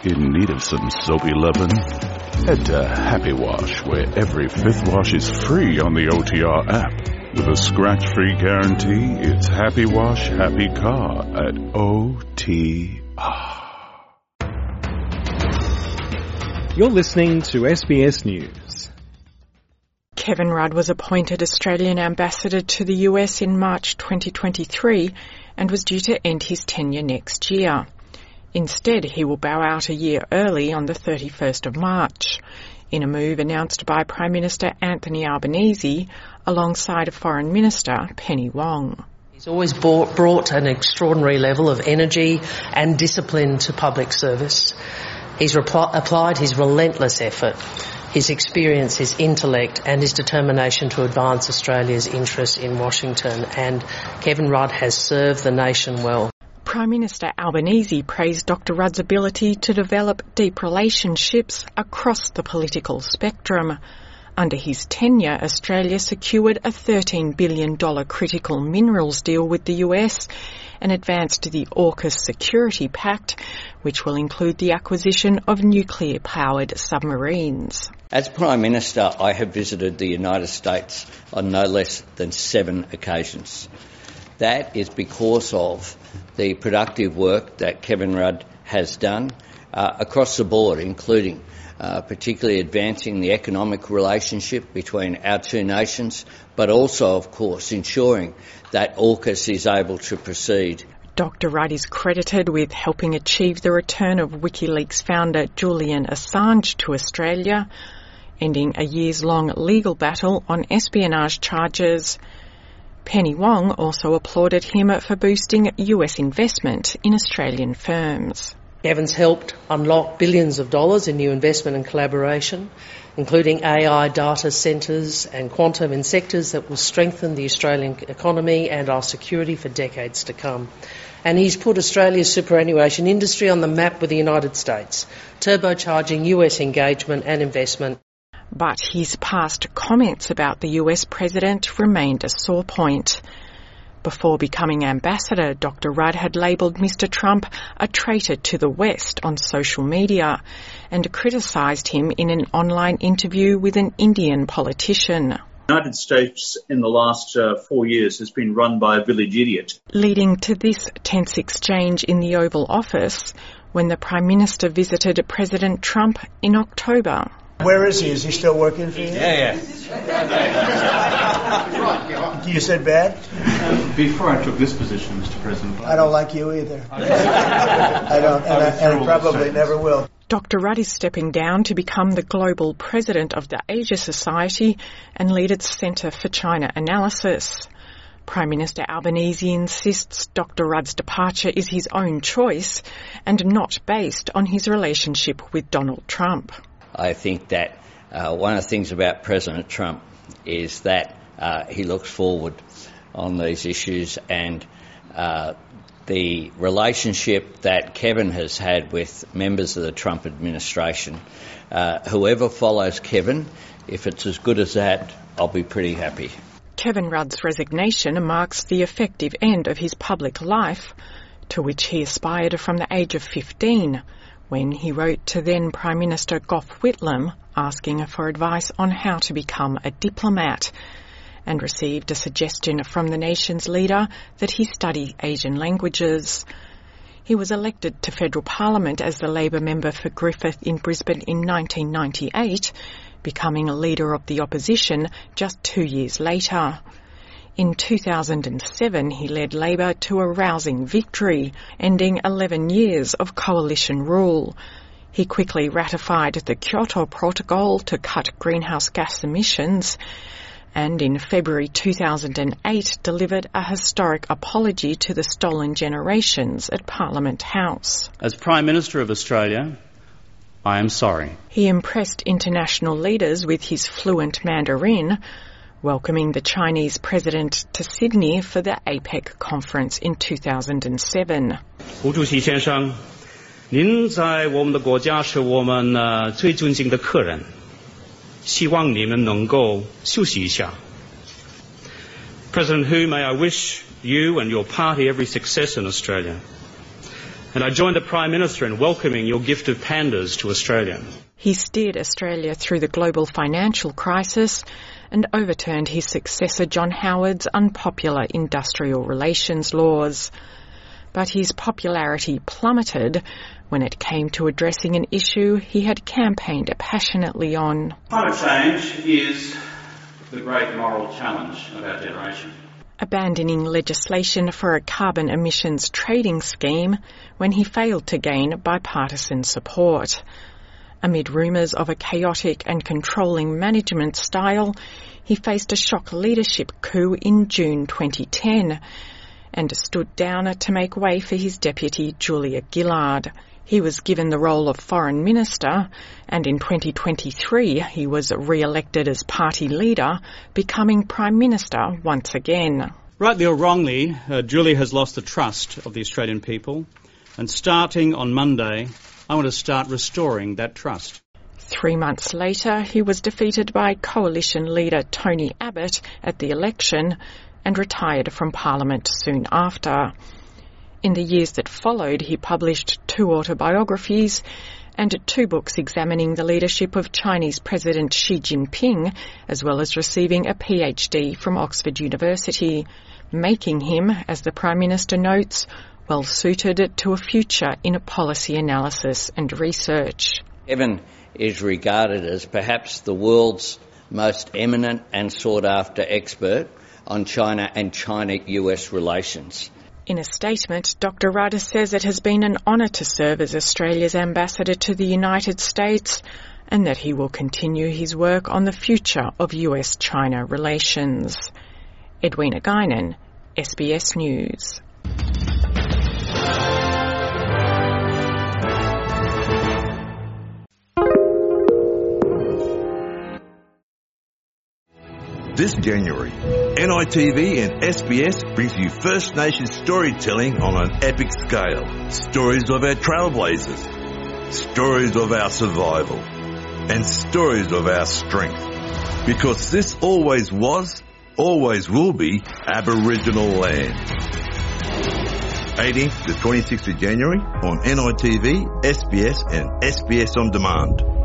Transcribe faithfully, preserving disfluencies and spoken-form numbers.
In need of some soapy lovin'? Head to Happy Wash, where every fifth wash is free on the O T R app. With a scratch-free guarantee, it's Happy Wash, Happy Car at O T R. You're listening to S B S News. Kevin Rudd was appointed Australian ambassador to the U S in March twenty twenty-three and was due to end his tenure next year. Instead, he will bow out a year early on the thirty-first of March, in a move announced by Prime Minister Anthony Albanese alongside Foreign Minister Penny Wong. He's always brought, brought an extraordinary level of energy and discipline to public service. He's repl- applied his relentless effort, his experience, his intellect and his determination to advance Australia's interests in Washington, and Kevin Rudd has served the nation well. Prime Minister Albanese praised Doctor Rudd's ability to develop deep relationships across the political spectrum. Under his tenure, Australia secured a thirteen billion dollars critical minerals deal with the U S and advanced the AUKUS Security Pact, which will include the acquisition of nuclear-powered submarines. As Prime Minister, I have visited the United States on no less than seven occasions. That is because of the productive work that Kevin Rudd has done uh, across the board, including uh, particularly advancing the economic relationship between our two nations, but also, of course, ensuring that AUKUS is able to proceed. Doctor Rudd is credited with helping achieve the return of WikiLeaks founder Julian Assange to Australia, ending a years-long legal battle on espionage charges. Penny Wong also applauded him for boosting U S investment in Australian firms. Kevin's helped unlock billions of dollars in new investment and collaboration, including A I data centres and quantum in sectors that will strengthen the Australian economy and our security for decades to come. And he's put Australia's superannuation industry on the map with the United States, turbocharging U S engagement and investment. But his past comments about the U S president remained a sore point. Before becoming ambassador, Doctor Rudd had labelled Mister Trump a traitor to the West on social media and criticised him in an online interview with an Indian politician. The United States in the last uh, four years has been run by a village idiot. Leading to this tense exchange in the Oval Office when the Prime Minister visited President Trump in October. Where is he? Is he still working for you? Yeah, yeah. You said bad? Before I took this position, Mister President. I don't like you either. I don't, and I, and I probably never will. Doctor Rudd is stepping down to become the global president of the Asia Society and lead its Centre for China Analysis. Prime Minister Albanese insists Doctor Rudd's departure is his own choice and not based on his relationship with Donald Trump. I think that uh, one of the things about President Trump is that uh, he looks forward on these issues, and uh, the relationship that Kevin has had with members of the Trump administration, uh, whoever follows Kevin, if it's as good as that, I'll be pretty happy. Kevin Rudd's resignation marks the effective end of his public life, to which he aspired from the age of fifteen, when he wrote to then Prime Minister Gough Whitlam asking for advice on how to become a diplomat, and received a suggestion from the nation's leader that he study Asian languages. He was elected to federal parliament as the Labor member for Griffith in Brisbane in nineteen ninety-eight, becoming a leader of the opposition just two years later. In two thousand seven, he led Labor to a rousing victory, ending eleven years of coalition rule. He quickly ratified the Kyoto Protocol to cut greenhouse gas emissions, and in February two thousand eight delivered a historic apology to the stolen generations at Parliament House. As Prime Minister of Australia, I am sorry. He impressed international leaders with his fluent Mandarin, welcoming the Chinese president to Sydney for the APEC conference in two thousand seven. 胡主席先生，您在我们的国家是我们呃最尊敬的客人，希望你们能够休息一下。President Hu, may I wish you and your party every success in Australia. and I join the Prime Minister in welcoming your gift of pandas to Australia. He steered Australia through the global financial crisis and overturned his successor John Howard's unpopular industrial relations laws. But his popularity plummeted when it came to addressing an issue he had campaigned passionately on. Climate change is the great moral challenge of our generation. Abandoning legislation for a carbon emissions trading scheme when he failed to gain bipartisan support. Amid rumours of a chaotic and controlling management style, he faced a shock leadership coup in June twenty ten and stood down to make way for his deputy Julia Gillard. He was given the role of Foreign Minister, and in twenty twenty-three he was re-elected as party leader, becoming Prime Minister once again. Rightly or wrongly, uh, Julia has lost the trust of the Australian people, and starting on Monday, I want to start restoring that trust. Three months later, he was defeated by coalition leader Tony Abbott at the election and retired from Parliament soon after. In the years that followed, he published two autobiographies and two books examining the leadership of Chinese President Xi Jinping, as well as receiving a P H D from Oxford University, making him, as the Prime Minister notes, well suited to a future in policy analysis and research. Kevin is regarded as perhaps the world's most eminent and sought-after expert on China and China-U S relations. In a statement, Doctor Rudd says it has been an honour to serve as Australia's ambassador to the United States and that he will continue his work on the future of U S China relations. Edwina Guinan, S B S News. This January, N I T V and S B S brings you First Nations storytelling on an epic scale. Stories of our trailblazers, stories of our survival, and stories of our strength. Because this always was, always will be Aboriginal land. eighteenth to twenty-sixth of January on N I T V, S B S and S B S On Demand.